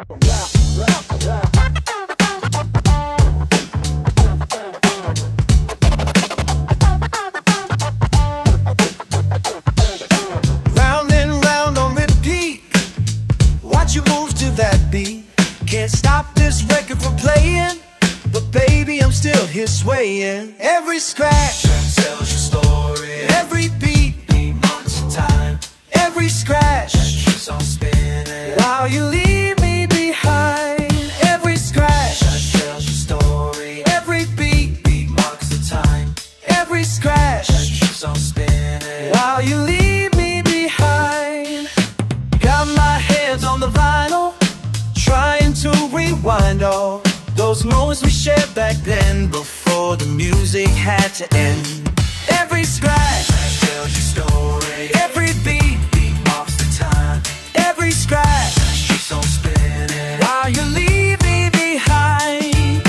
Round and round on repeat, watch you move to that beat. Can't stop this record from playing, but baby, I'm still here swaying. Every scratch tells your story. Every beat marks the time. Every scratch keeps on spinning while you leave me behind. Every scratch tells your story. Every beat marks the time. Every scratch keeps on spinning while you leave me behind. Got my hands on the vinyl, trying to rewind all those moments we shared back then, before the music had to end. Every scratch tells your story. Every beat marks the time. Every scratch keeps on spinning while you leave me behind.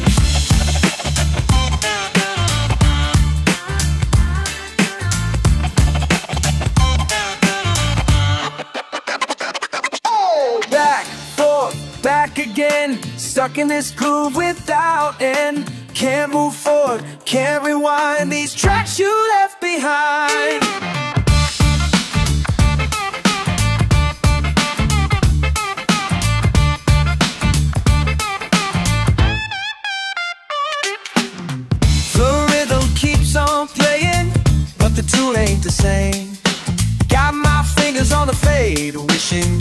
Back, forth, back again, stuck in this groove without end. Can't move forward, can't rewind these tracks you left behind. The rhythm keeps on playing, but the tune ain't the same. Got my fingers on the fade, wishing